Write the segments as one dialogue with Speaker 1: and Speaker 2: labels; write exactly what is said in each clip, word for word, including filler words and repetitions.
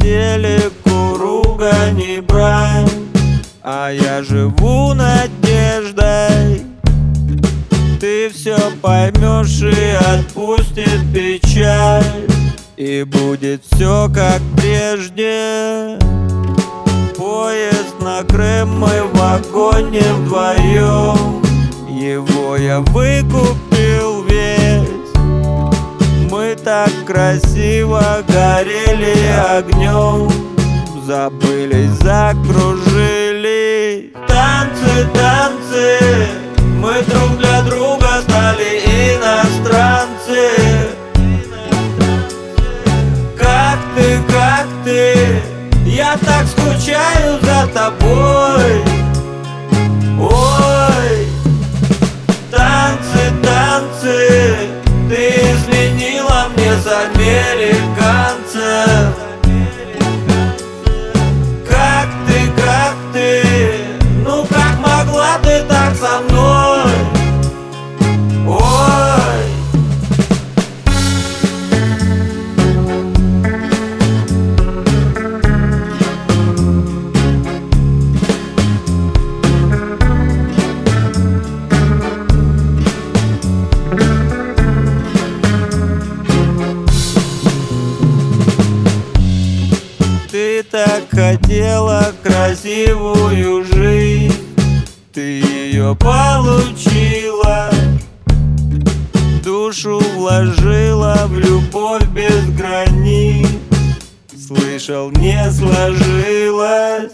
Speaker 1: телеку ругань и брань, а я живу надеждой. Ты все поймешь и отпустит печаль, и будет все как прежде. Поезд на Крым, мы в вагоне вдвоем. Его я выкупил весь. Мы так красиво горели огнем, забылись, закружились. Танцы, танцы, мы друг для друга стали иностранцы. Как ты, как ты, я так скучаю за тобой. Ой, танцы, танцы, ты изменила мне с американцем. Как ты, как ты, ну как могла ты так со мной? Ой. Ты так хотела красивую жизнь, ты ее получила. Душу вложила в любовь без границ. Слышал, не сложилось.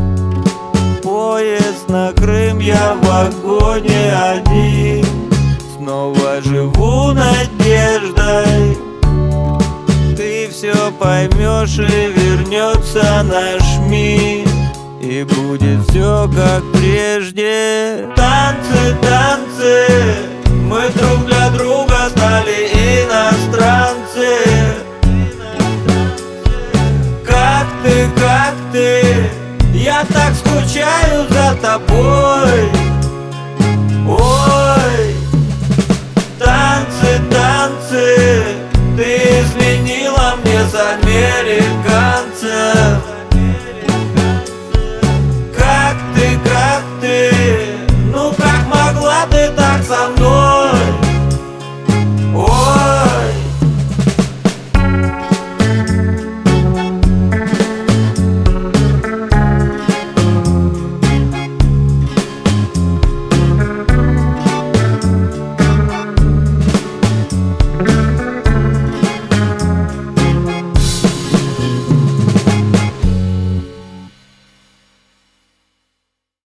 Speaker 1: Поезд на Крым, я в вагоне один. Снова живу надеждой. Ты все поймешь и вернется наш мир, и будет все как прежде. Танцы, танцы, мы друг для друга стали